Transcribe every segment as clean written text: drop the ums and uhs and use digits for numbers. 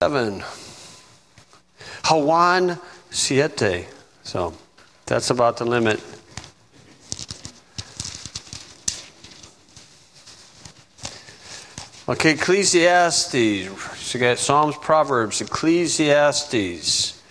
7. Juan 7. So that's about the limit. Okay, Ecclesiastes. So you got Psalms, Proverbs, Ecclesiastes.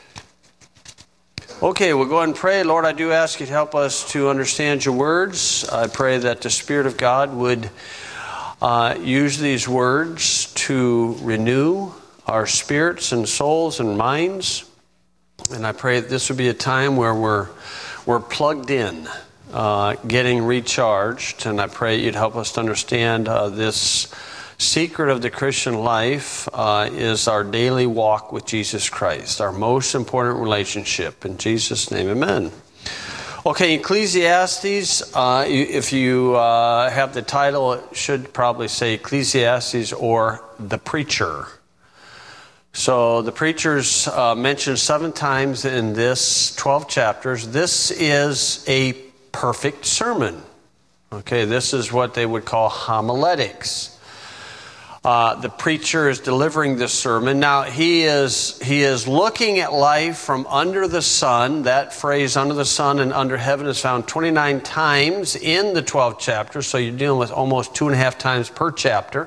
Okay, we'll go ahead and pray. Lord, I do ask you to help us to understand your words. I pray that the Spirit of God would use these words to renew our spirits and souls and minds. And I pray that this would be a time where we're plugged in, getting recharged. And I pray you'd help us to understand this secret of the Christian life is our daily walk with Jesus Christ, our most important relationship. In Jesus' name, amen. Okay, Ecclesiastes, if you have the title, it should probably say Ecclesiastes or The Preacher. So the Preacher's mentioned 7 times in this 12 chapters. This is a perfect sermon. Okay, this is what they would call homiletics. The preacher is delivering this sermon. Now, he is looking at life from under the sun. That phrase, under the sun and under heaven, is found 29 times in the 12 chapters. So you're dealing with almost 2.5 times per chapter.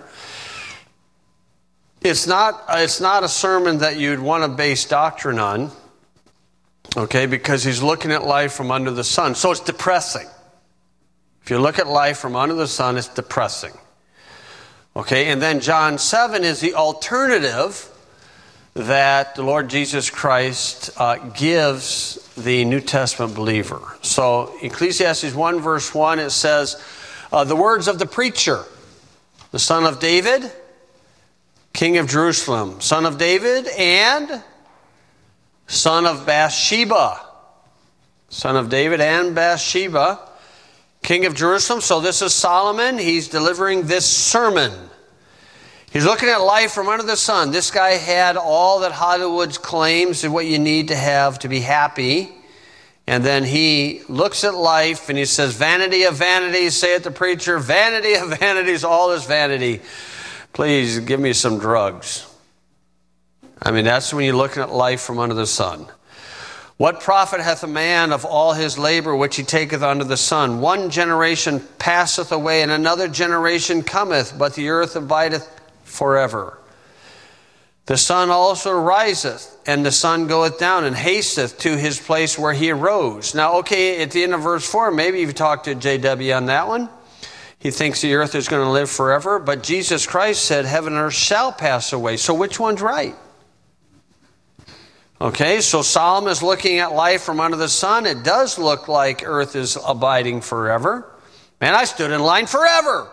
It's not a sermon that you'd want to base doctrine on, okay, because he's looking at life from under the sun. So it's depressing. If you look at life from under the sun, it's depressing. Okay, and then John 7 is the alternative that the Lord Jesus Christ gives the New Testament believer. So Ecclesiastes 1 verse 1, it says, the words of the preacher, the son of David, king of Jerusalem, son of David and son of Bathsheba. Son of David and Bathsheba, king of Jerusalem. So this is Solomon. He's delivering this sermon. He's looking at life from under the sun. This guy had all that Hollywood claims is what you need to have to be happy. And then he looks at life and he says, vanity of vanities, saith the preacher, vanity of vanities, all is vanity. Please give me some drugs. I mean, that's when you're looking at life from under the sun. What profit hath a man of all his labor which he taketh under the sun? One generation passeth away, and another generation cometh, but the earth abideth forever. The sun also riseth, and the sun goeth down, and hasteth to his place where he arose. Now, okay, at the end of verse 4, maybe you've talked to J.W. on that one. He thinks the earth is going to live forever, but Jesus Christ said heaven and earth shall pass away. So which one's right? Okay, so Solomon is looking at life from under the sun. It does look like earth is abiding forever. Man, I stood in line forever.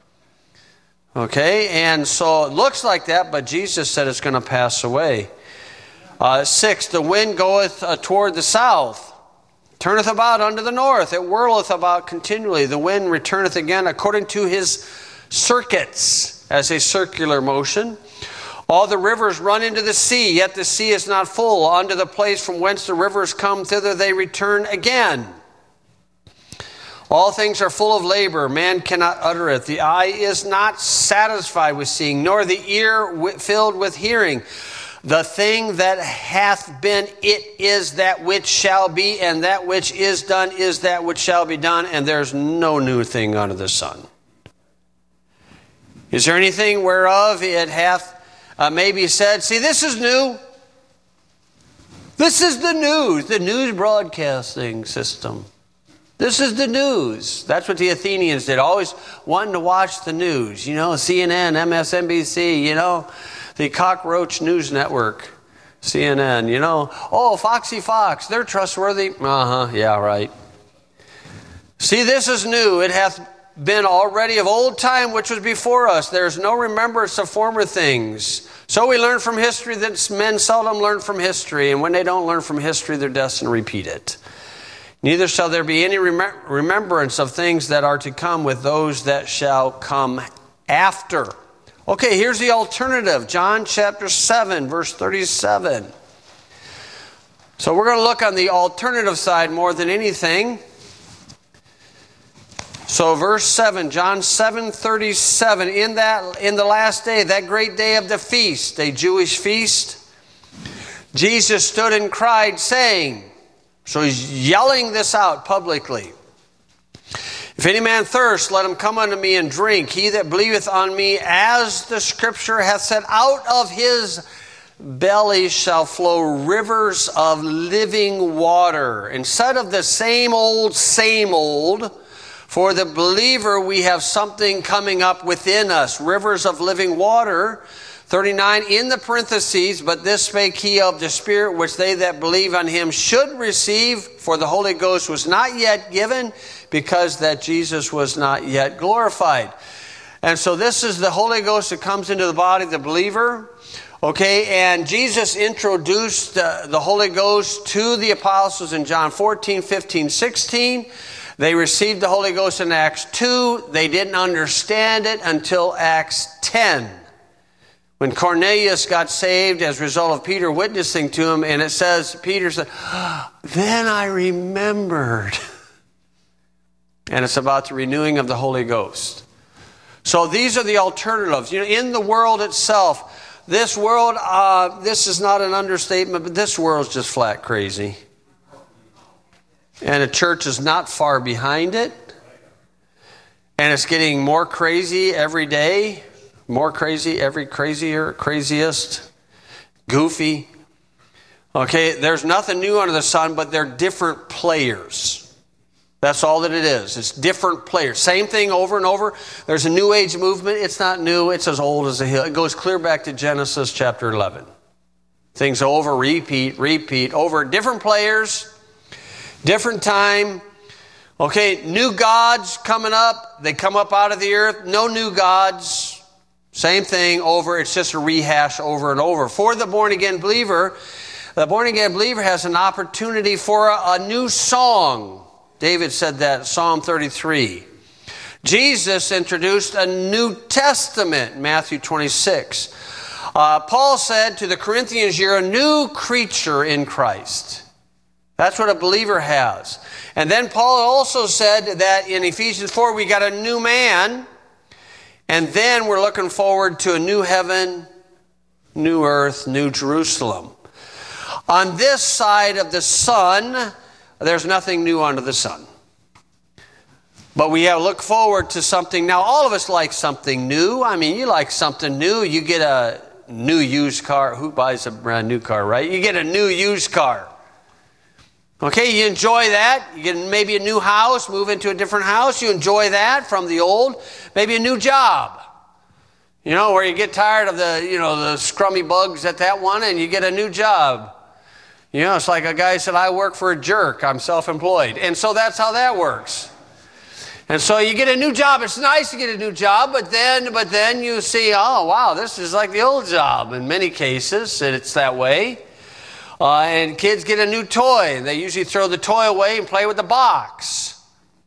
Okay, and so it looks like that, but Jesus said it's going to pass away. 6, the wind goeth toward the south, turneth about unto the north. It whirleth about continually. The wind returneth again according to his circuits, as a circular motion. All the rivers run into the sea, yet the sea is not full. Unto the place from whence the rivers come, thither they return again. All things are full of labor. Man cannot utter it. The eye is not satisfied with seeing, nor the ear filled with hearing. The thing that hath been, it is that which shall be, and that which is done is that which shall be done, and there's no new thing under the sun. Is there anything whereof it hath maybe said, see, this is new. This is the news broadcasting system. This is the news. That's what the Athenians did, always wanting to watch the news. You know, CNN, MSNBC, you know, the Cockroach News Network, CNN, you know. Oh, Foxy Fox, they're trustworthy. Yeah, right. See, this is new. It hath been already of old time which was before us. There is no remembrance of former things. So we learn from history that men seldom learn from history, and when they don't learn from history, they're destined to repeat it. Neither shall there be any remembrance of things that are to come with those that shall come after. Okay, here's the alternative. John chapter 7, verse 37. So we're going to look on the alternative side more than anything. So verse 7, John 7:37, in the last day, that great day of the feast, a Jewish feast, Jesus stood and cried, saying, so he's yelling this out publicly, if any man thirst, let him come unto me and drink. He that believeth on me, as the scripture hath said, out of his belly shall flow rivers of living water. Instead of the same old, for the believer, we have something coming up within us. Rivers of living water. 39, in the parentheses, but this spake he of the Spirit, which they that believe on him should receive, for the Holy Ghost was not yet given, because that Jesus was not yet glorified. And so this is the Holy Ghost that comes into the body of the believer. Okay, and Jesus introduced the Holy Ghost to the apostles in John 14, 15, 16. They received the Holy Ghost in Acts 2. They didn't understand it until Acts 10. When Cornelius got saved as a result of Peter witnessing to him, and it says, Peter said, then I remembered. And it's about the renewing of the Holy Ghost. So these are the alternatives. You know, in the world itself, this world, this is not an understatement, but this world's just flat crazy. And the church is not far behind it. And it's getting more crazy every day. More crazy, craziest, goofy. Okay, there's nothing new under the sun, but they're different players. That's all that it is. It's different players. Same thing over and over. There's a New Age movement. It's not new. It's as old as a hill. It goes clear back to Genesis chapter 11. Things over, repeat, over. Different players, different time. Okay, new gods coming up. They come up out of the earth. No new gods. Same thing over. It's just a rehash over and over. For the born-again believer, has an opportunity for a new song. David said that, Psalm 33. Jesus introduced a New Testament, Matthew 26. Paul said to the Corinthians, you're a new creature in Christ. That's what a believer has. And then Paul also said that in Ephesians 4, we got a new man. And then we're looking forward to a new heaven, new earth, new Jerusalem. On this side of the sun, there's nothing new under the sun. But we have to look forward to something. Now, all of us like something new. I mean, you like something new. You get a new used car. Who buys a brand new car, right? You get a new used car. Okay, you enjoy that. You get maybe a new house, move into a different house. You enjoy that from the old. Maybe a new job. You know, where you get tired of the scrummy bugs at that one and you get a new job. You know, it's like a guy said, I work for a jerk. I'm self-employed. And so that's how that works. And so you get a new job. It's nice to get a new job, but then you see, oh, wow, this is like the old job. In many cases, it's that way. And kids get a new toy. They usually throw the toy away and play with the box.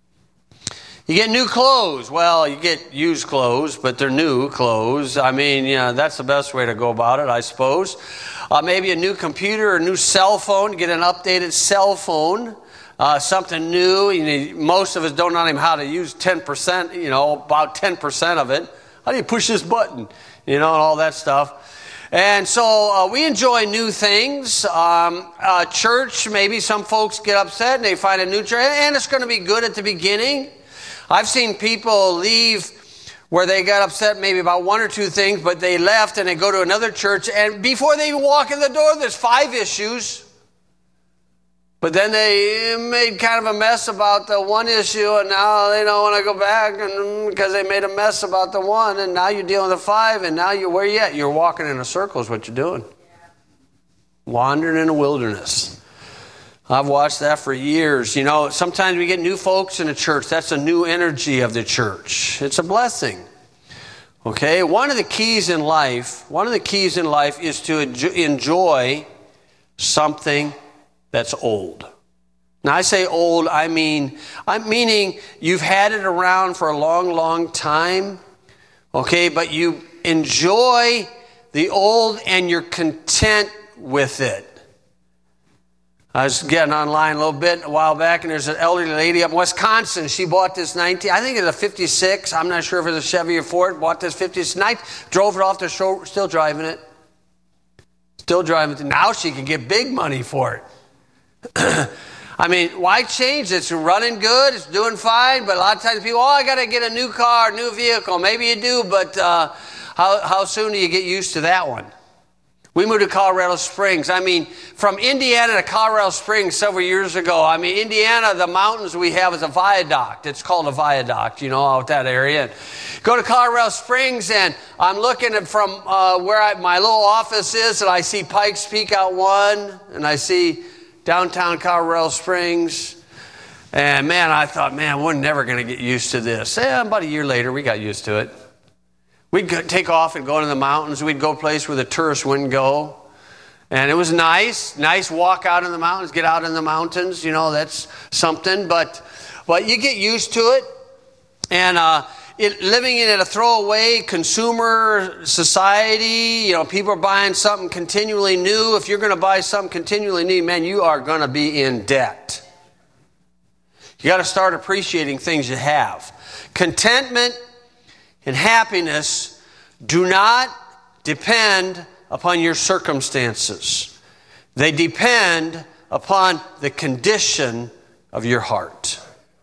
You get new clothes. Well, you get used clothes, but they're new clothes. I mean, that's the best way to go about it, I suppose. Maybe a new computer or a new cell phone. Get an updated cell phone. Something new. Most of us don't know even how to use 10%, about 10% of it. How do you push this button? And all that stuff. And so we enjoy new things. Church, maybe some folks get upset and they find a new church, and it's going to be good at the beginning. I've seen people leave where they got upset maybe about one or two things, but they left and they go to another church, and before they even walk in the door, there's 5 issues. But then they made kind of a mess about the one issue, and now they don't want to go back because they made a mess about the one, and now you're dealing with the 5, and now where you at? You're walking in a circle is what you're doing. Wandering in the wilderness. I've watched that for years. Sometimes we get new folks in the church. That's a new energy of the church. It's a blessing. Okay? One of the keys in life is to enjoy something that's old. Now, I say old, I'm meaning you've had it around for a long, long time, okay, but you enjoy the old and you're content with it. I was getting online a little bit a while back, and there's an elderly lady up in Wisconsin. She bought this I think it's a 56. I'm not sure if it's a Chevy or Ford. Bought this 56, drove it off the show, still driving it. Still driving it. Now she can get big money for it. I mean, why change? It's running good. It's doing fine. But a lot of times people, I got to get a new car, new vehicle. Maybe you do, but how soon do you get used to that one? We moved to Colorado Springs. I mean, from Indiana to Colorado Springs several years ago. I mean, Indiana, the mountains we have is a viaduct. It's called a viaduct, out that area. And go to Colorado Springs, and I'm looking at from where my little office is, and I see Pikes Peak out one, and I see downtown Colorado Springs. And man, I thought, we're never going to get used to this. About a year later, we got used to it. We'd take off and go to the mountains. We'd go a place where the tourists wouldn't go. And it was nice walk out in the mountains, get out in the mountains. That's something. But you get used to it. And living in a throwaway consumer society, people are buying something continually new. If you're going to buy something continually new, man, you are going to be in debt. You got to start appreciating things you have. Contentment and happiness do not depend upon your circumstances. They depend upon the condition of your heart.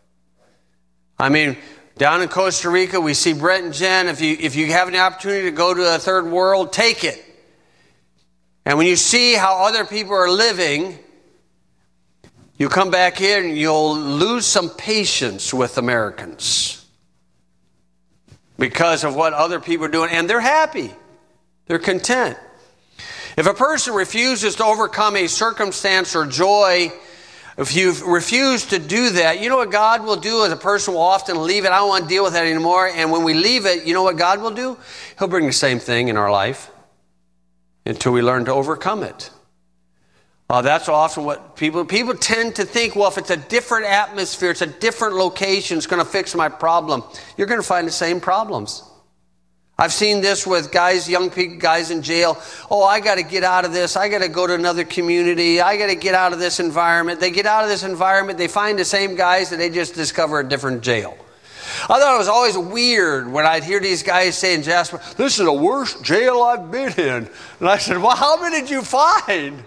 I mean, down in Costa Rica, we see Brett and Jen. If you have an opportunity to go to a third world, take it. And when you see how other people are living, you come back here and you'll lose some patience with Americans because of what other people are doing. And they're happy. They're content. If a person refuses to overcome a circumstance or joy, if you refuse to do that, you know what God will do is a person will often leave it. I don't want to deal with that anymore. And when we leave it, you know what God will do? He'll bring the same thing in our life until we learn to overcome it. That's often what people tend to think, well, if it's a different atmosphere, it's a different location, it's going to fix my problem. You're going to find the same problems. I've seen this with young guys in jail. I got to get out of this. I got to go to another community. I got to get out of this environment. They get out of this environment. They find the same guys that they just discover a different jail. I thought it was always weird when I'd hear these guys saying, Jasper, this is the worst jail I've been in. And I said, well, how many did you find?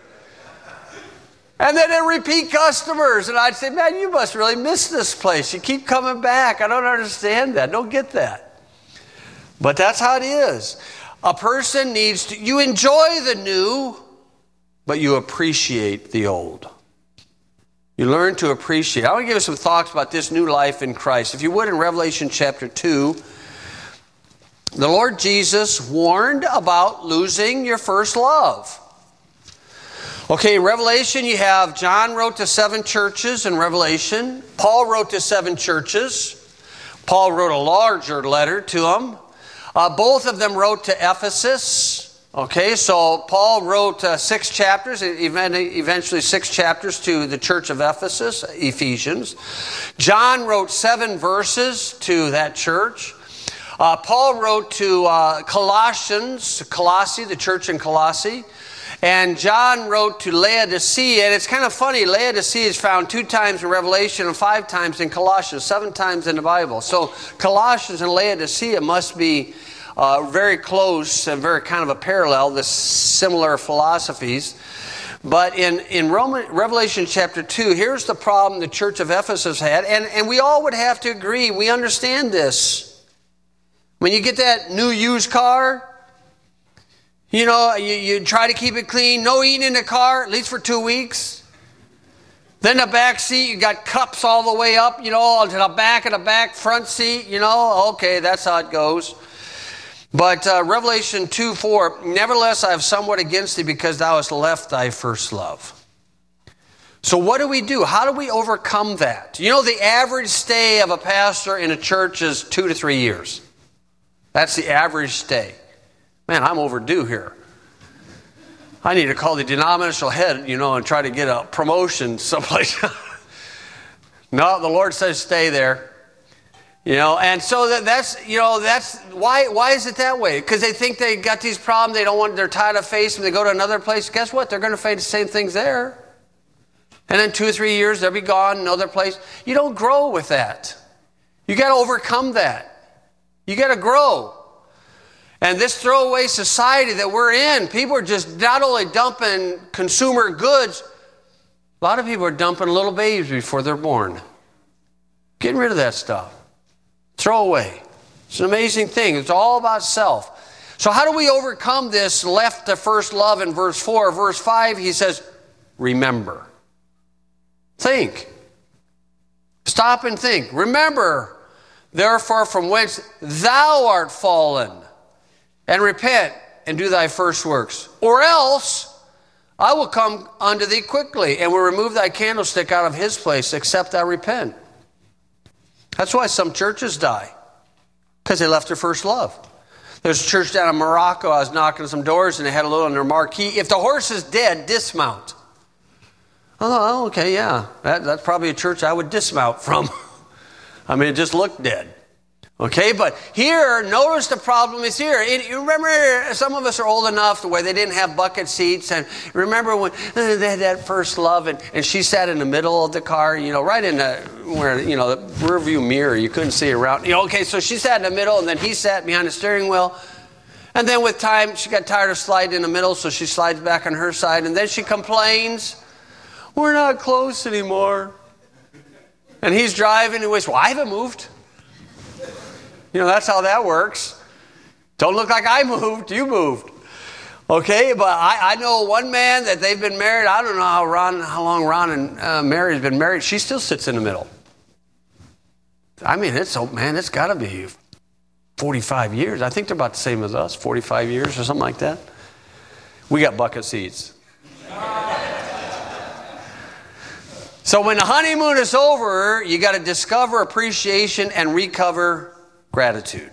And then they're repeat customers. And I'd say, man, you must really miss this place. You keep coming back. I don't understand that. Don't get that. But that's how it is. A person needs to, you enjoy the new, but you appreciate the old. You learn to appreciate. I want to give you some thoughts about this new life in Christ. If you would, in Revelation chapter 2, the Lord Jesus warned about losing your first love. Okay, in Revelation you have John wrote to 7 churches in Revelation. Paul wrote to 7 churches. Paul wrote a larger letter to them. Both of them wrote to Ephesus. Okay, so Paul wrote 6 chapters, eventually 6 chapters to the church of Ephesus, Ephesians. John wrote 7 verses to that church. Paul wrote to Colossae, the church in Colossae. And John wrote to Laodicea, and it's kind of funny, Laodicea is found 2 times in Revelation and 5 times in Colossians, 7 times in the Bible. So Colossians and Laodicea must be very close and very kind of a parallel, the similar philosophies. But in Revelation chapter 2, here's the problem the church of Ephesus had, and we all would have to agree, we understand this. When you get that new used car, you try to keep it clean. No eating in the car, at least for 2 weeks. Then the back seat, you got cups all the way up, to the back of the back front seat, Okay, that's how it goes. But Revelation 2:4, nevertheless I have somewhat against thee because thou hast left thy first love. So what do we do? How do we overcome that? The average stay of a pastor in a church is 2 to 3 years. That's the average stay. Man, I'm overdue here. I need to call the denominational head, and try to get a promotion someplace. No, the Lord says stay there. And so that's why is it that way? Because they think they got these problems, they're tired of facing them, they go to another place. Guess what? They're going to face the same things there. And then 2 or 3 years, they'll be gone, another place. You don't grow with that. You got to overcome that. You got to grow. And this throwaway society that we're in, people are just not only dumping consumer goods, a lot of people are dumping little babies before they're born. Getting rid of that stuff. Throw away. It's an amazing thing. It's all about self. So how do we overcome this left to first love in verse 4? Verse 5, he says, remember. Think. Stop and think. Remember, therefore, from whence thou art fallen, and repent and do thy first works. Or else I will come unto thee quickly, and will remove thy candlestick out of his place, except thou repent. That's why some churches die, because they left their first love. There's a church down in Morocco. I was knocking on some doors, and they had a little on their marquee. If the horse is dead, dismount. Oh, okay, yeah. That's probably a church I would dismount from. I mean, it just looked dead. Okay, but here, notice the problem is here. You remember, some of us are old enough where they didn't have bucket seats. And remember when they had that first love, and she sat in the middle of the car, right in the rear view mirror. You couldn't see around. Okay, so she sat in the middle, and then he sat behind the steering wheel. And then with time, she got tired of sliding in the middle, so she slides back on her side. And then she complains, we're not close anymore. And he's driving, and he goes, well, I haven't moved. That's how that works. Don't look like I moved, you moved. Okay, but I know one man that they've been married. I don't know how long Ron and Mary's been married. She still sits in the middle. I mean, it's got to be 45 years. I think they're about the same as us, 45 years or something like that. We got bucket seats. So when the honeymoon is over, you got to discover appreciation and recover gratitude.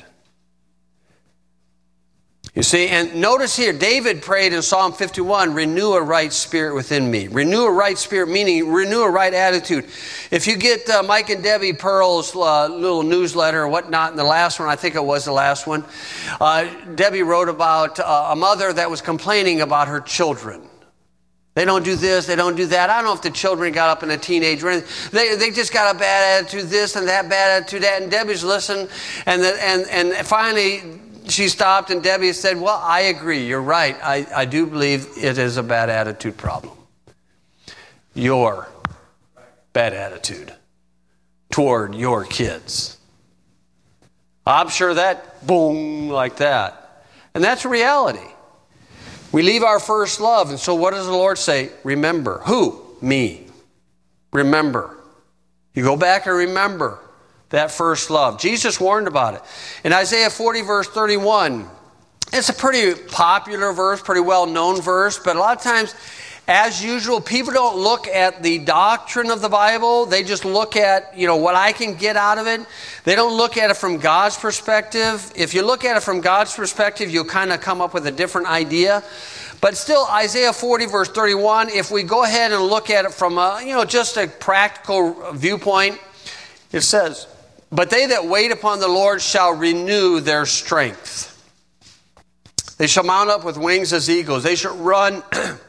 You see, and notice here, David prayed in Psalm 51, renew a right spirit within me. Renew a right spirit, meaning renew a right attitude. If you get Mike and Debbie Pearl's little newsletter or whatnot, in the last one, I think it was the last one, Debbie wrote about a mother that was complaining about her children. They don't do this, they don't do that. I don't know if the children got up in a teenage or anything. They just got a bad attitude, this and that, bad attitude, that. And Debbie's listened. And finally, she stopped and Debbie said, well, I agree. You're right. I do believe it is a bad attitude problem. Your bad attitude toward your kids. I'm sure that, boom, like that. And that's a reality. We leave our first love. And so what does the Lord say? Remember. Who? Me. Remember. You go back and remember that first love. Jesus warned about it. In Isaiah 40, verse 31, it's a pretty popular verse, pretty well-known verse, but a lot of times, as usual, people don't look at the doctrine of the Bible. They just look at, what I can get out of it. They don't look at it from God's perspective. If you look at it from God's perspective, you'll kind of come up with a different idea. But still, Isaiah 40, verse 31, if we go ahead and look at it from just a practical viewpoint, it says, but they that wait upon the Lord shall renew their strength. They shall mount up with wings as eagles. They shall run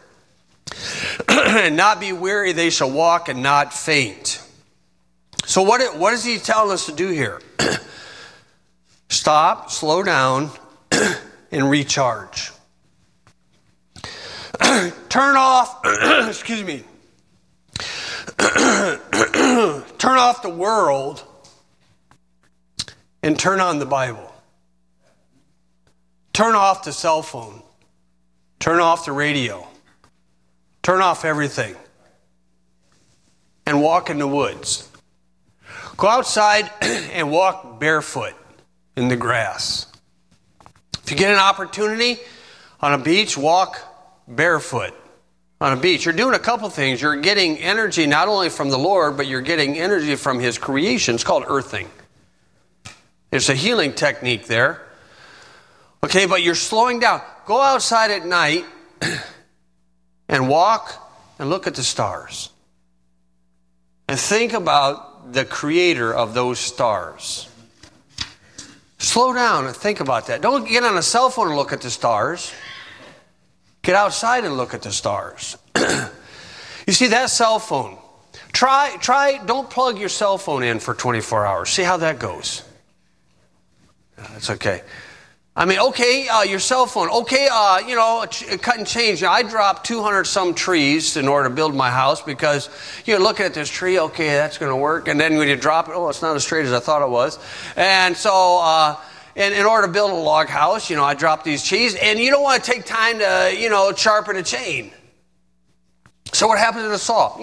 and not be weary. They shall walk and not faint. So what is he telling us to do here? Stop, slow down, and recharge. Turn off, excuse me. Turn off the world and turn on the Bible. Turn off the cell phone. Turn off the radio. Turn off everything. And walk in the woods. Go outside and walk barefoot in the grass. If you get an opportunity on a beach, walk barefoot on a beach. You're doing a couple things. You're getting energy not only from the Lord, but you're getting energy from His creation. It's called earthing. There's a healing technique there. Okay, but you're slowing down. Go outside at night and walk and look at the stars. And think about the creator of those stars. Slow down and think about that. Don't get on a cell phone and look at the stars. Get outside and look at the stars. You see, that cell phone, don't plug your cell phone in for 24 hours. See how that goes. That's okay. I mean, okay, your cell phone. Okay, cut and change. I dropped 200 some trees in order to build my house because you're looking at this tree. Okay, that's going to work. And then when you drop it, oh, it's not as straight as I thought it was. And so, in order to build a log house, I dropped these trees. And you don't want to take time to, sharpen a chain. So what happens to the saw?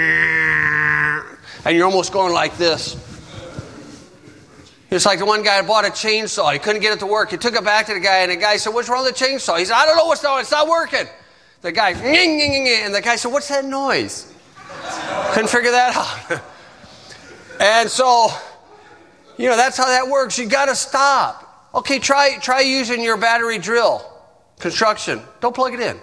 And you're almost going like this. It's like the one guy bought a chainsaw. He couldn't get it to work. He took it back to the guy, and the guy said, "What's wrong with the chainsaw?" He said, "I don't know what's wrong. It's not working." The guy, and the guy said, "What's that noise?" Couldn't figure that out. And so, that's how that works. You got to stop. Okay, try using your battery drill. Construction. Don't plug it in.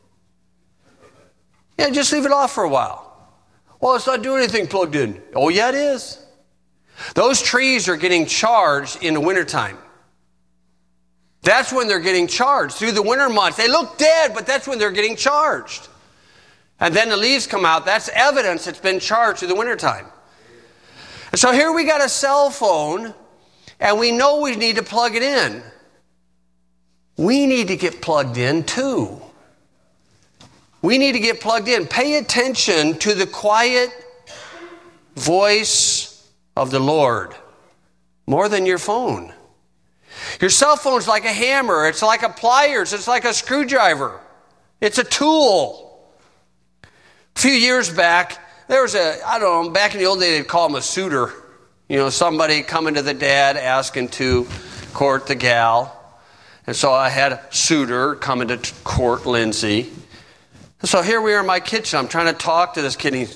Yeah, just leave it off for a while. Well, it's not doing anything plugged in. Oh, yeah, it is. Those trees are getting charged in the wintertime. That's when they're getting charged. Through the winter months. They look dead, but that's when they're getting charged. And then the leaves come out. That's evidence it's been charged through the wintertime. And so here we got a cell phone, and we know we need to plug it in. We need to get plugged in too. We need to get plugged in. Pay attention to the quiet voice of the Lord more than your phone. Your cell phone's like a hammer. It's like a pliers. It's like a screwdriver. It's a tool. A few years back, there was back in the old days, they'd call him a suitor. Somebody coming to the dad asking to court the gal. And so I had a suitor coming to court Lindsay. And so here we are in my kitchen. I'm trying to talk to this kid. And he's,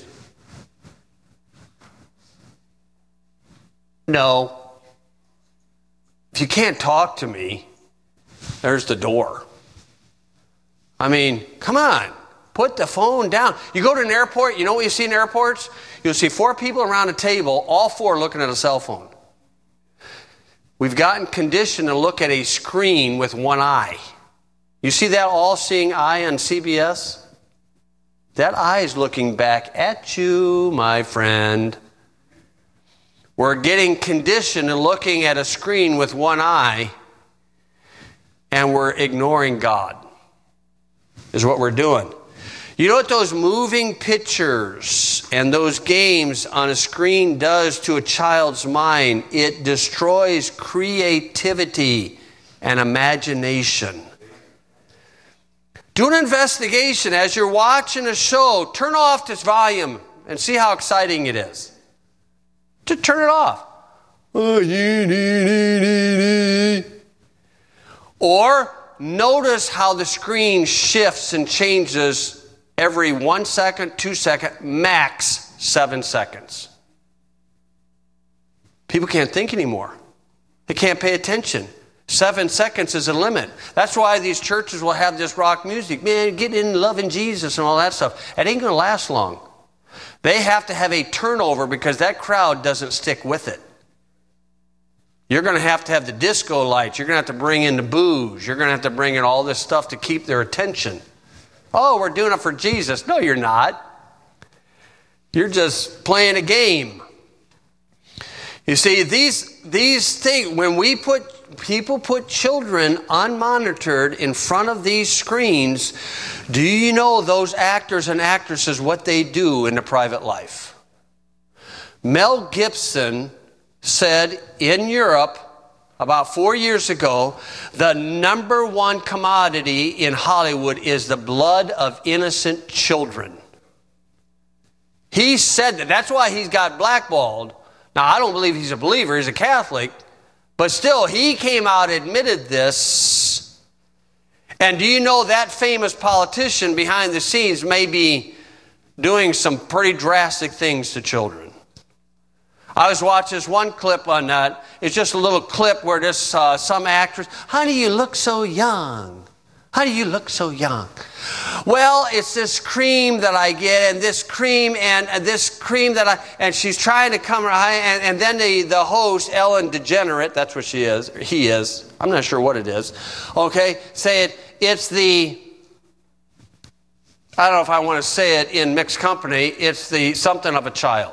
no. If you can't talk to me, there's the door. I mean, come on. Put the phone down. You go to an airport, you know what you see in airports? You'll see 4 people around a table, all 4 looking at a cell phone. We've gotten conditioned to look at a screen with one eye. You see that all-seeing eye on CBS? That eye is looking back at you, my friend. We're getting conditioned to looking at a screen with one eye, and we're ignoring God, is what we're doing. You know what those moving pictures and those games on a screen does to a child's mind? It destroys creativity and imagination. Do an investigation as you're watching a show. Turn off this volume and see how exciting it is. Just turn it off. Or notice how the screen shifts and changes every 1 second, 2 seconds, max 7 seconds. People can't think anymore. They can't pay attention. 7 seconds is a limit. That's why these churches will have this rock music. Man, get in loving Jesus and all that stuff. It ain't going to last long. They have to have a turnover because that crowd doesn't stick with it. You're going to have the disco lights. You're going to have to bring in the booze. You're going to have to bring in all this stuff to keep their attention. Oh, we're doing it for Jesus. No, you're not. You're just playing a game. You see, these things, when people put children unmonitored in front of these screens, do you know those actors and actresses what they do in the private life? Mel Gibson said in Europe about 4 years ago, the number one commodity in Hollywood is the blood of innocent children. He said that. That's why he's got blackballed. Now, I don't believe he's a believer. He's a Catholic. But still, he came out and admitted this. And do you know that famous politician behind the scenes may be doing some pretty drastic things to children? I was watching this one clip on that. It's just a little clip where this some actress, honey, you look so young. Honey, you look so young. Well, it's this cream that I get, and this cream, and this cream and she's trying to come around, and then the host, Ellen DeGeneres, that's what she is, or he is, I'm not sure what it is, okay, say it's the I don't know if I want to say it in mixed company, it's the something of a child.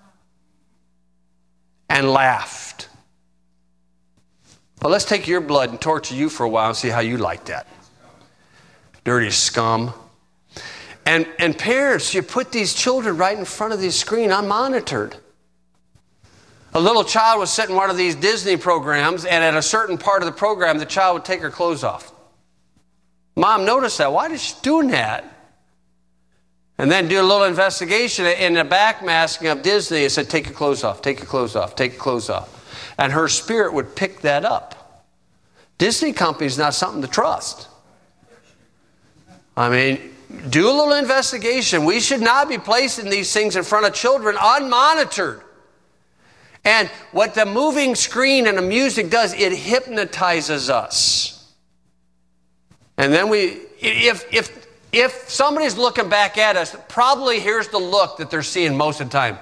And laughed. Well, let's take your blood and torture you for a while and see how you like that. Dirty scum. And parents, you put these children right in front of the screen unmonitored. A little child was sitting in one of these Disney programs, and at a certain part of the program, the child would take her clothes off. Mom noticed that. Why is she doing that? And then do a little investigation in the backmasking of Disney. It said, take your clothes off, take your clothes off, take your clothes off. And her spirit would pick that up. Disney company is not something to trust. I mean, do a little investigation. We should not be placing these things in front of children unmonitored. And what the moving screen and the music does, it hypnotizes us. And then if somebody's looking back at us, probably here's the look that they're seeing most of the time.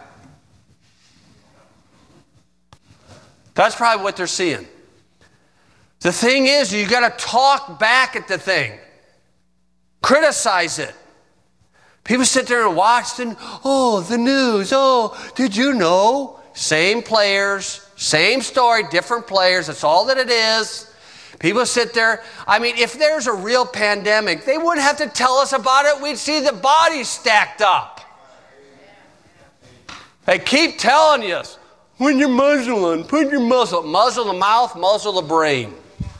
That's probably what they're seeing. The thing is, you got to talk back at the thing. Criticize it. People sit there and watch the news. Oh, did you know? Same players, same story, different players. That's all that it is. People sit there. I mean, if there's a real pandemic, they wouldn't have to tell us about it. We'd see the bodies stacked up. They keep telling you, when you're muzzling, put your muzzle the mouth, muzzle the brain.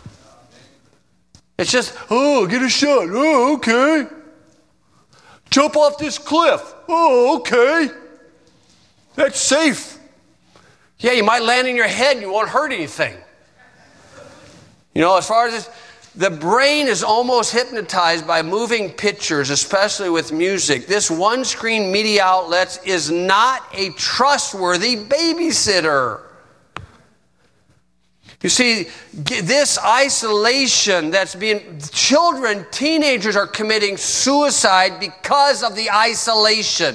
It's just, get a shot. Oh, okay. Jump off this cliff. Oh, okay. That's safe. Yeah, you might land in your head and you won't hurt anything. You know, as far as this, the brain is almost hypnotized by moving pictures, especially with music. This one-screen media outlet is not a trustworthy babysitter. You see, this isolation children, teenagers are committing suicide because of the isolation.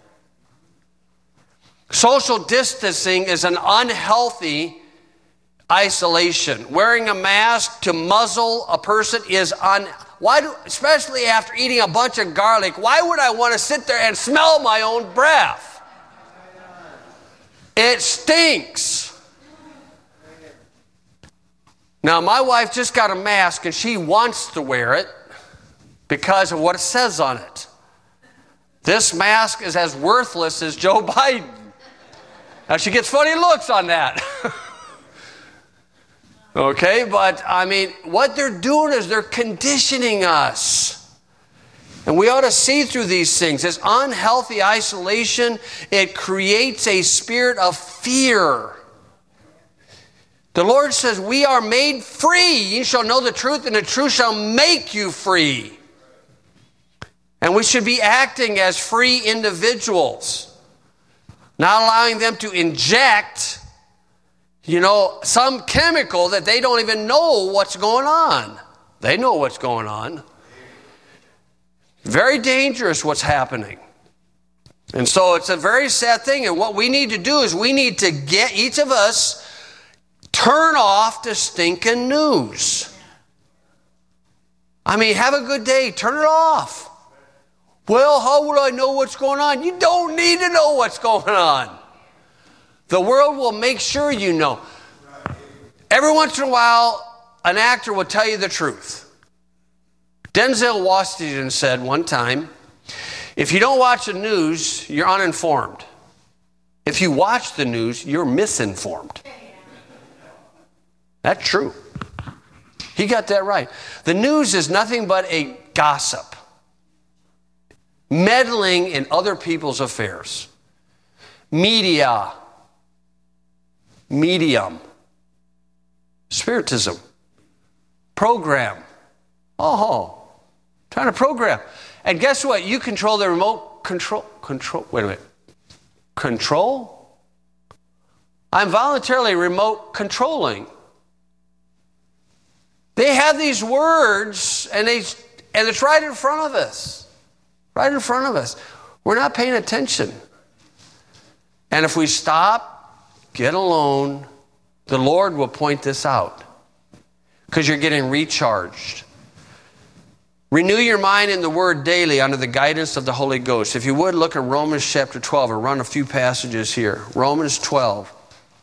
Social distancing is an unhealthy isolation. Wearing a mask to muzzle a person is especially after eating a bunch of garlic, why would I want to sit there and smell my own breath? It stinks. Now, my wife just got a mask and she wants to wear it because of what it says on it. This mask is as worthless as Joe Biden. Now, she gets funny looks on that. Okay, but I mean, what they're doing is they're conditioning us. And we ought to see through these things. This unhealthy isolation, it creates a spirit of fear. The Lord says, we are made free. You shall know the truth, and the truth shall make you free. And we should be acting as free individuals, not allowing them to inject, some chemical that they don't even know what's going on. They know what's going on. Very dangerous what's happening. And so it's a very sad thing. And what we need to do is we need to get, each of us, turn off the stinking news. I mean, have a good day. Turn it off. Well, how would I know what's going on? You don't need to know what's going on. The world will make sure you know. Every once in a while, an actor will tell you the truth. Denzel Washington said one time, if you don't watch the news, you're uninformed. If you watch the news, you're misinformed. That's true. He got that right. The news is nothing but a gossip, meddling in other people's affairs. Medium, spiritism, program. Trying to program. And guess what? You control the remote control. Wait a minute. Control? I'm voluntarily remote controlling. They have these words, and it's right in front of us. Right in front of us. We're not paying attention. And if we stop, get alone, the Lord will point this out. Because you're getting recharged. Renew your mind in the Word daily under the guidance of the Holy Ghost. If you would, look at Romans chapter 12. I'll run a few passages here. Romans 12.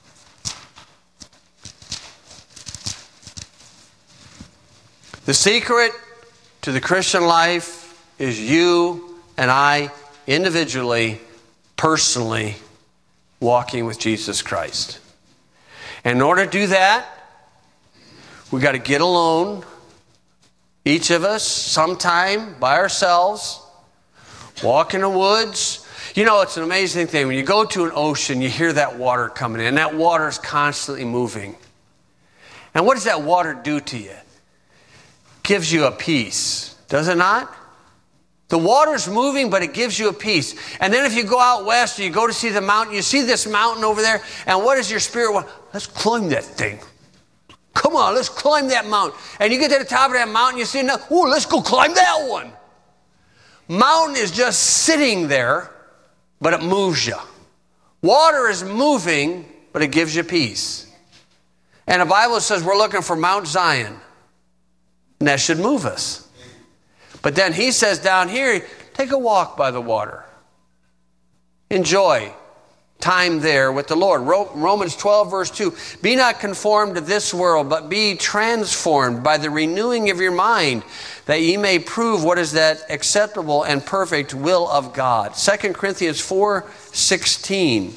The secret to the Christian life is you and I individually, personally, walking with Jesus Christ. And in order to do that, we've got to get alone, each of us, sometime by ourselves, walk in the woods. You know, it's an amazing thing. When you go to an ocean, you hear that water coming in. That water is constantly moving. And what does that water do to you? Gives you a peace, does it not? The water's moving, but it gives you a peace. And then if you go out west, or you go to see the mountain, you see this mountain over there, and what does your spirit want? Let's climb that thing. Come on, let's climb that mountain. And you get to the top of that mountain, you see another, ooh, let's go climb that one. Mountain is just sitting there, but it moves you. Water is moving, but it gives you peace. And the Bible says we're looking for Mount Zion. And that should move us. But then he says down here, take a walk by the water. Enjoy time there with the Lord. Romans 12 verse 2. Be not conformed to this world, but be transformed by the renewing of your mind, that ye may prove what is that acceptable and perfect will of God. 2 Corinthians 4:16.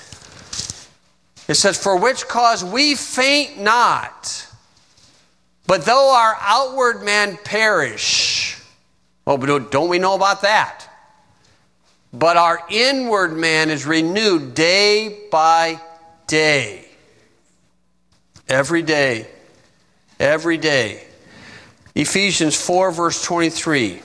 It says, for which cause we faint not, but though our outward man perish. Oh, but don't we know about that? But our inward man is renewed day by day. Every day. Every day. Ephesians 4 verse 23.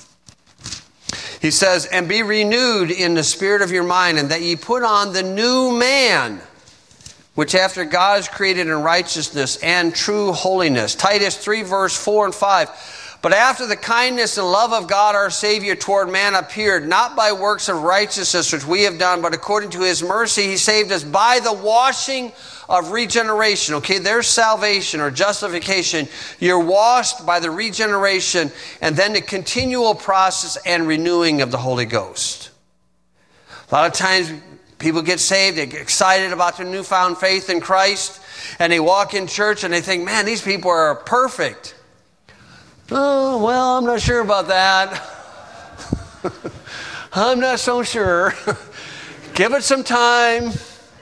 He says, and be renewed in the spirit of your mind, and that ye put on the new man, which after God is created in righteousness and true holiness. Titus 3 verse 4 and 5. But after the kindness and love of God our Savior toward man appeared, not by works of righteousness which we have done, but according to his mercy he saved us by the washing of regeneration. Okay, there's salvation or justification. You're washed by the regeneration and then the continual process and renewing of the Holy Ghost. A lot of times people get saved, they get excited about their newfound faith in Christ, and they walk in church and they think, man, these people are perfect. Oh, well, I'm not sure about that. I'm not so sure. Give it some time.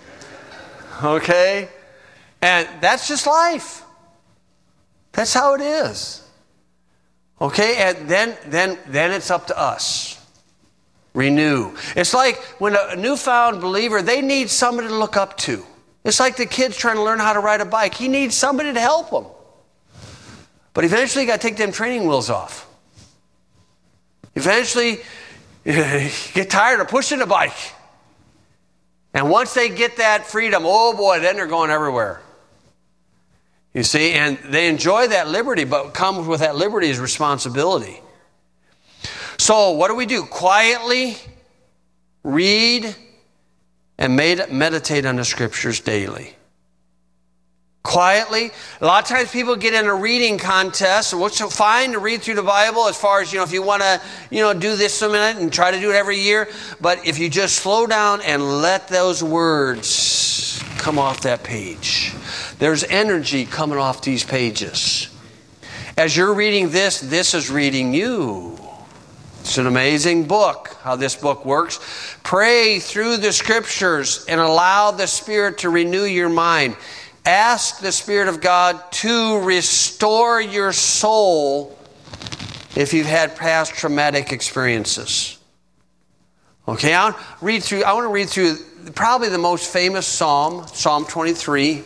Okay? And that's just life. That's how it is. Okay? And then it's up to us. Renew. It's like when a newfound believer, they need somebody to look up to. It's like the kid's trying to learn how to ride a bike. He needs somebody to help him. But eventually you got to take them training wheels off. Eventually you get tired of pushing the bike. And once they get that freedom, oh boy, then they're going everywhere. You see, and they enjoy that liberty, but comes with that liberty is responsibility. So what do? Quietly read and meditate on the scriptures daily. Quietly. A lot of times people get in a reading contest, which is fine to read through the Bible as far as, if you want to, do this a minute and try to do it every year. But if you just slow down and let those words come off that page, there's energy coming off these pages. As you're reading this is reading you. It's an amazing book, how this book works. Pray through the scriptures and allow the Spirit to renew your mind. Ask the Spirit of God to restore your soul if you've had past traumatic experiences. Okay, I want to read through probably the most famous psalm, Psalm 23.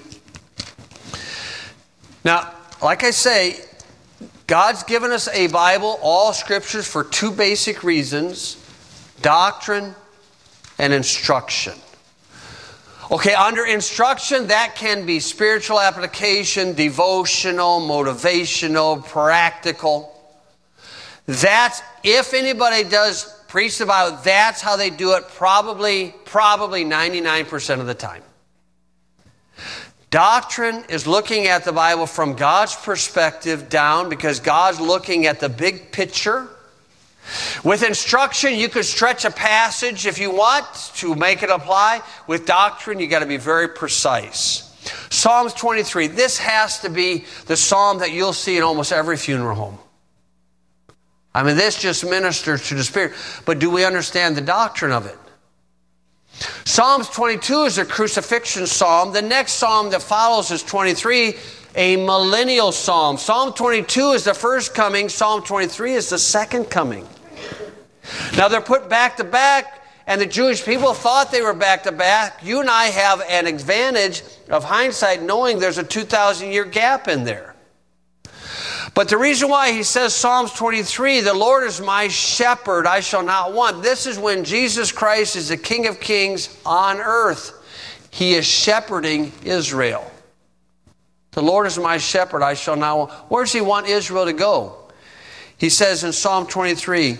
Now, like I say, God's given us a Bible, all scriptures, for two basic reasons: doctrine and instruction. Okay, under instruction, that can be spiritual application, devotional, motivational, practical. That's, if anybody does preach the Bible, that's how they do it probably 99% of the time. Doctrine is looking at the Bible from God's perspective down, because God's looking at the big picture. With instruction, you could stretch a passage if you want to make it apply. With doctrine, you got to be very precise. Psalms 23. This has to be the psalm that you'll see in almost every funeral home. I mean, this just ministers to the Spirit. But do we understand the doctrine of it? Psalms 22 is a crucifixion psalm. The next psalm that follows is 23, a millennial psalm. Psalm 22 is the first coming. Psalm 23 is the second coming. Now they're put back to back, and the Jewish people thought they were back to back. You and I have an advantage of hindsight, knowing there's a 2,000-year gap in there. But the reason why he says Psalms 23, the Lord is my shepherd, I shall not want. This is when Jesus Christ is the King of Kings on earth. He is shepherding Israel. The Lord is my shepherd, I shall not want. Where does he want Israel to go? He says in Psalm 23,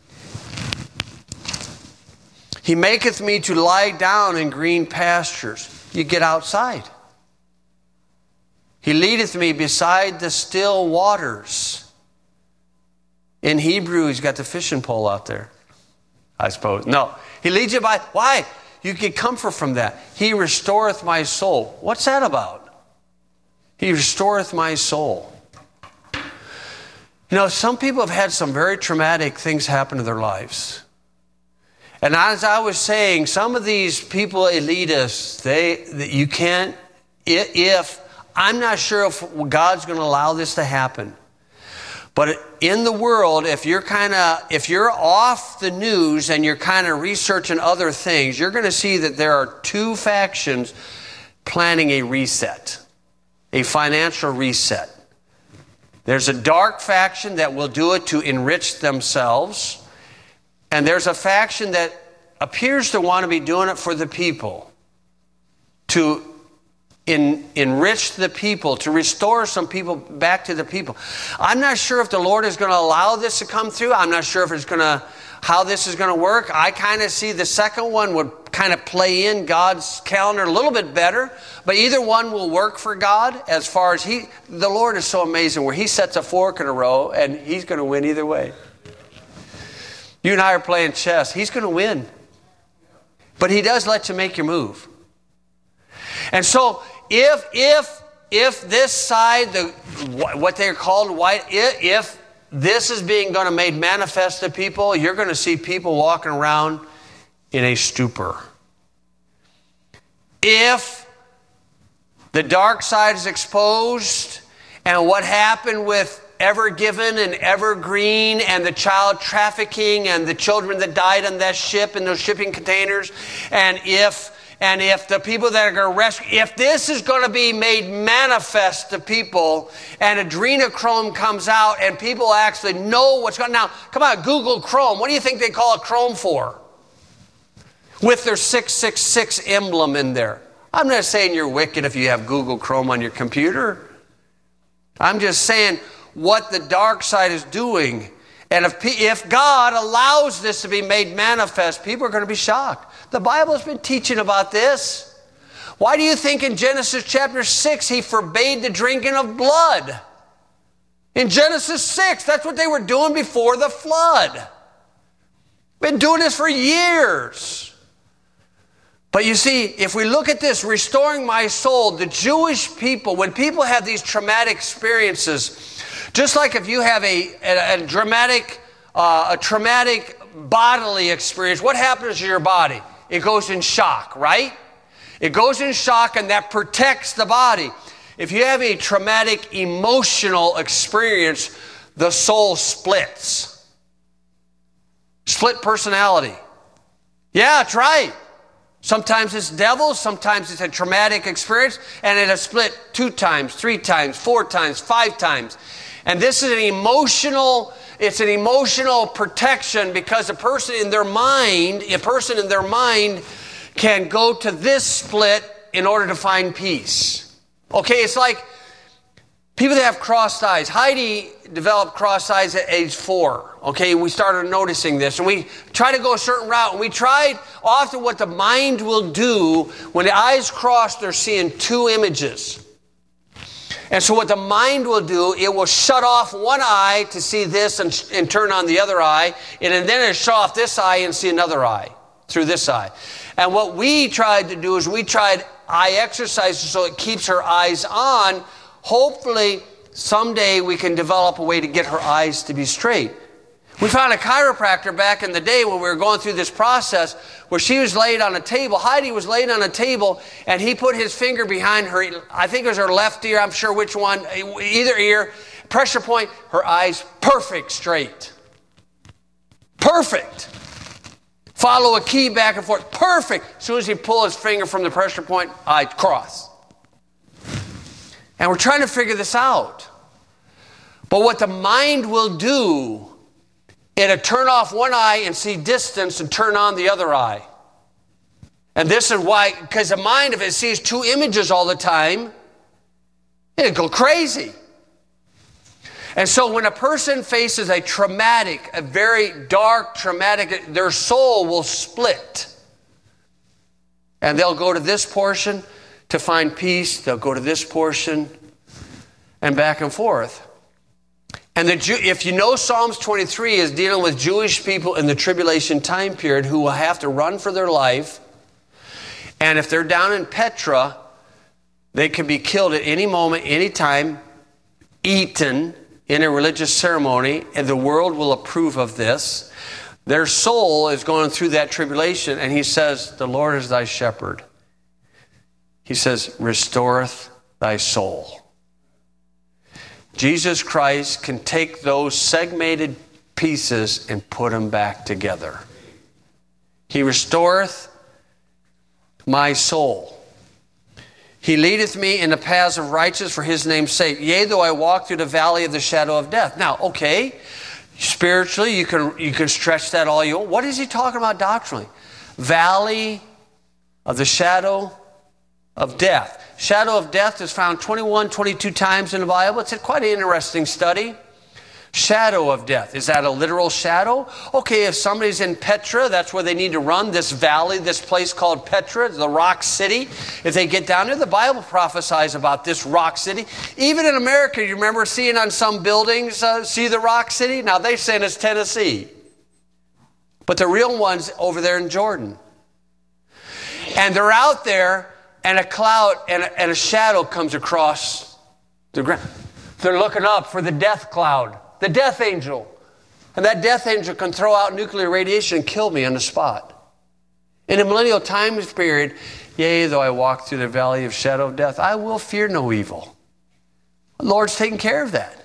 He maketh me to lie down in green pastures. You get outside. He leadeth me beside the still waters. In Hebrew, he's got the fishing pole out there, I suppose. No, he leads you by. Why? You get comfort from that. He restoreth my soul. What's that about? He restoreth my soul. You know, some people have had some very traumatic things happen to their lives. And as I was saying, some of these people, elitists, you can't, I'm not sure if God's going to allow this to happen. But in the world, if you're off the news and you're kind of researching other things, you're going to see that there are two factions planning a reset, a financial reset. There's a dark faction that will do it to enrich themselves. And there's a faction that appears to want to be doing it for the people, to enrich the people, to restore some people back to the people. I'm not sure if the Lord is going to allow this to come through. I'm not sure if how this is going to work. I kind of see the second one would kind of play in God's calendar a little bit better, but either one will work for God as far as the Lord is so amazing where he sets a fork in a row and he's going to win either way. You and I are playing chess. He's going to win. But he does let you make your move. And so if this side, what they're called white, if this is going to be made manifest to people, you're going to see people walking around in a stupor. If the dark side is exposed, and what happened with Ever Given and Evergreen and the child trafficking and the children that died on that ship in those shipping containers, and if the people that are going to rescue, if this is going to be made manifest to people and adrenochrome comes out and people actually know what's going on. Now, come on, Google Chrome. What do you think they call it Chrome for? With their 666 emblem in there. I'm not saying you're wicked if you have Google Chrome on your computer. I'm just saying what the dark side is doing. And if God allows this to be made manifest, people are going to be shocked. The Bible has been teaching about this. Why do you think in Genesis chapter 6 he forbade the drinking of blood? In Genesis 6, that's what they were doing before the flood. Been doing this for years. But you see, if we look at this, restoring my soul, the Jewish people, when people have these traumatic experiences, just like if you have a traumatic bodily experience, what happens to your body? It goes in shock, right? It goes in shock, and that protects the body. If you have a traumatic emotional experience, the soul splits. Split personality. Yeah, that's right. Sometimes it's devils, sometimes it's a traumatic experience, and it has split 2 times, 3 times, 4 times, 5 times. And this is an emotional protection, because a person in their mind can go to this split in order to find peace. Okay, it's like People that have crossed eyes. Heidi developed crossed eyes at age 4. Okay, we started noticing this. And we tried to go a certain route. And we tried often what the mind will do when the eyes cross, they're seeing two images. And so what the mind will do, it will shut off one eye to see this and turn on the other eye. And then it'll shut off this eye and see another eye through this eye. And what we tried to do is we tried eye exercises so it keeps her eyes on. Hopefully, someday we can develop a way to get her eyes to be straight. We found a chiropractor back in the day when we were going through this process where she was laid on a table. Heidi was laid on a table, and he put his finger behind her. I think it was her left ear. I'm sure which one. Either ear. Pressure point. Her eyes perfect straight. Perfect. Follow a key back and forth. Perfect. As soon as he pulled his finger from the pressure point, eye cross. And we're trying to figure this out. But what the mind will do, it'll turn off one eye and see distance and turn on the other eye. And this is why, because the mind, if it sees two images all the time, it'll go crazy. And so when a person faces a traumatic, a very dark, traumatic, their soul will split. And they'll go to this portion to find peace. They'll go to this portion and back and forth. And if you know Psalms 23 is dealing with Jewish people in the tribulation time period who will have to run for their life. And if they're down in Petra, they can be killed at any moment, any time, eaten in a religious ceremony, and the world will approve of this. Their soul is going through that tribulation, and he says, the Lord is thy shepherd. He says, restoreth thy soul. Jesus Christ can take those segmented pieces and put them back together. He restoreth my soul. He leadeth me in the paths of righteousness for his name's sake. Yea, though I walk through the valley of the shadow of death. Now, okay, spiritually, you can stretch that all you want. What is he talking about doctrinally? Valley of the shadow of death. Shadow of death is found 21, 22 times in the Bible. It's quite an interesting study. Shadow of death. Is that a literal shadow? Okay, if somebody's in Petra, that's where they need to run. This valley, this place called Petra, the rock city. If they get down there, the Bible prophesies about this rock city. Even in America, you remember seeing on some buildings, see the rock city? Now they say it's Tennessee. But the real one's over there in Jordan. And they're out there, and a cloud and a shadow comes across the ground. They're looking up for the death cloud, the death angel. And that death angel can throw out nuclear radiation and kill me on the spot. In the millennial time period, yea, though I walk through the valley of shadow of death, I will fear no evil. The Lord's taking care of that.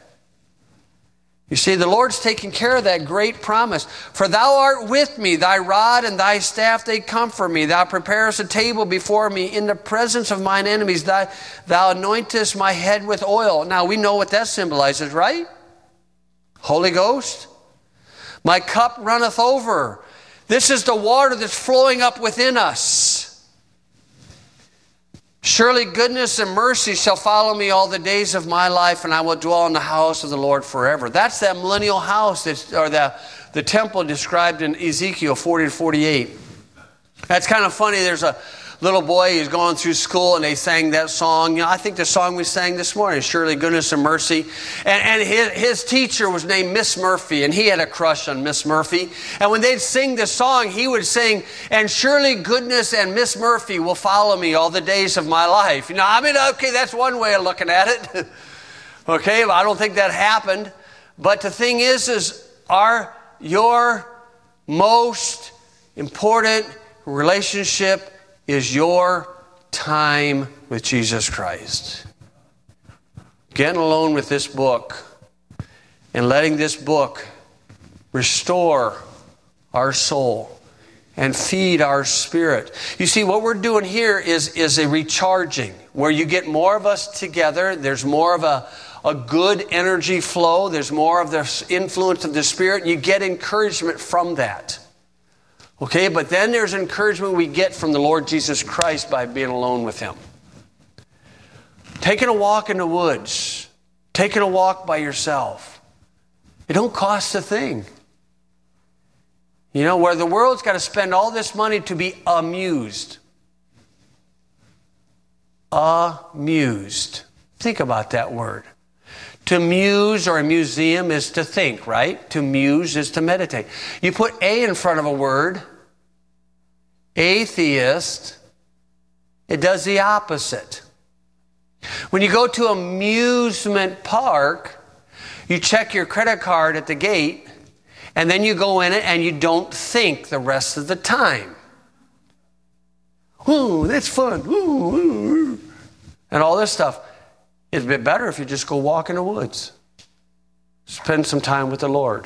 You see, the Lord's taking care of that great promise. For thou art with me, thy rod and thy staff, they comfort me. Thou preparest a table before me in the presence of mine enemies. Thou anointest my head with oil. Now, we know what that symbolizes, right? Holy Ghost. My cup runneth over. This is the water that's flowing up within us. Surely goodness and mercy shall follow me all the days of my life, and I will dwell in the house of the Lord forever. That's that millennial house, or the temple described in Ezekiel 40 to 48. That's kind of funny. There's a little boy who's going through school, and they sang that song. You know, I think the song we sang this morning, Surely Goodness and Mercy. And his teacher was named Miss Murphy, and he had a crush on Miss Murphy. And when they'd sing the song, he would sing, and surely goodness and Miss Murphy will follow me all the days of my life. You know, I mean, okay, that's one way of looking at it. Okay, I don't think that happened. But the thing is your most important relationship is your time with Jesus Christ. Getting alone with this book and letting this book restore our soul and feed our spirit. You see, what we're doing here is a recharging, where you get more of us together. There's more of a good energy flow. There's more of the influence of the Spirit. You get encouragement from that. Okay, but then there's encouragement we get from the Lord Jesus Christ by being alone with Him. Taking a walk in the woods. taking a walk by yourself. It don't cost a thing. You know, where the world's got to spend all this money to be amused. Amused. Think about that word. To muse or a museum is to think, right? To muse is to meditate. You put a in front of a word, atheist, it does the opposite. When you go to an amusement park, you check your credit card at the gate, and then you go in it and you don't think the rest of the time. Ooh, that's fun. Ooh, ooh, ooh. And all this stuff. It's a bit better if you just go walk in the woods. Spend some time with the Lord.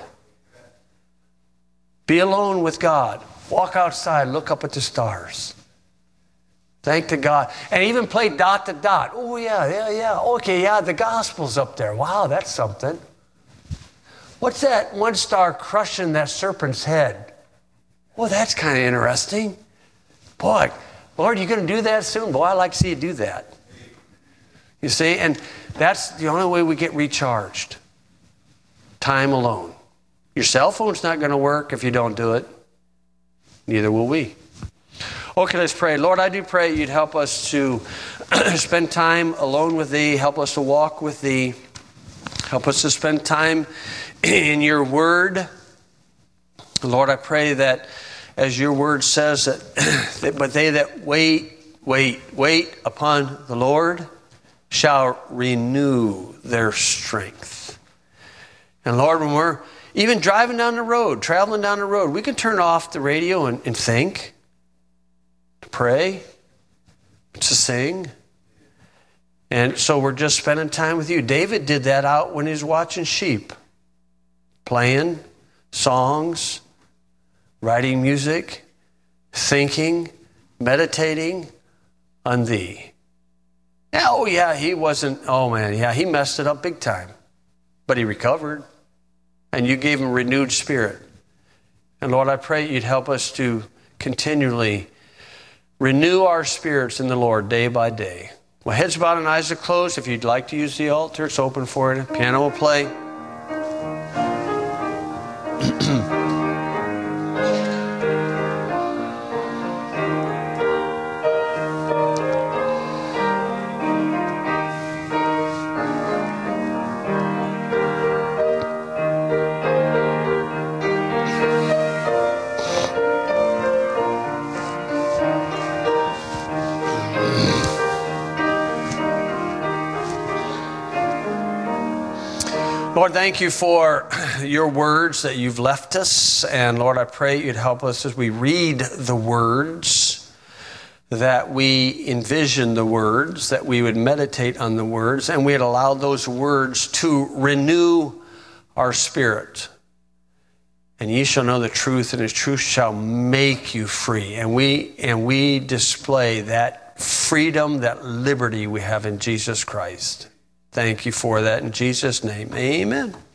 Be alone with God. Walk outside, look up at the stars. Thank to God. And even play dot to dot. Oh, yeah. Okay, yeah, the gospel's up there. Wow, that's something. What's that one star crushing that serpent's head? Well, that's kind of interesting. Boy, Lord, you going to do that soon? Boy, I'd like to see you do that. You see, and that's the only way we get recharged. Time alone. Your cell phone's not going to work if you don't do it. Neither will we. Okay, let's pray. Lord, I do pray you'd help us to spend time alone with Thee. Help us to walk with Thee. Help us to spend time in Your Word. Lord, I pray that as Your Word says, that but they that wait upon the Lord shall renew their strength. And Lord, when we're even driving down the road, traveling down the road, we can turn off the radio and think, to pray, to sing. And so we're just spending time with you. David did that out when he was watching sheep, playing songs, writing music, thinking, meditating on Thee. Oh, yeah, he wasn't, he messed it up big time. But he recovered. And you gave him renewed spirit. And Lord, I pray you'd help us to continually renew our spirits in the Lord day by day. Well, heads bowed and eyes are closed. If you'd like to use the altar, it's open for it. Piano will play. Lord, thank you for your words that you've left us. And Lord, I pray you'd help us as we read the words, that we envision the words, that we would meditate on the words, and we'd allow those words to renew our spirit. And ye shall know the truth, and the truth shall make you free. And we display that freedom, that liberty we have in Jesus Christ. Thank you for that in Jesus' name. Amen.